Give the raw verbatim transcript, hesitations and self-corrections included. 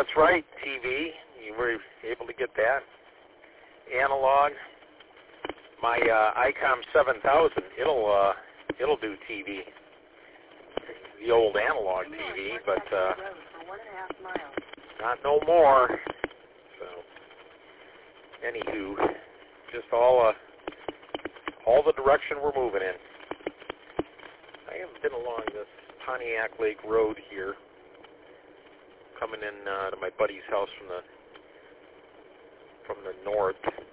that's right, T V. You were able to get that. Analog. My uh, ICOM seven thousand, it'll uh, it'll do T V. The old analog T V, but uh, not no more. So, anywho, just all uh, all the direction we're moving in. I have been along this Pontiac Lake Road here, coming in uh, to my buddy's house from the from the north.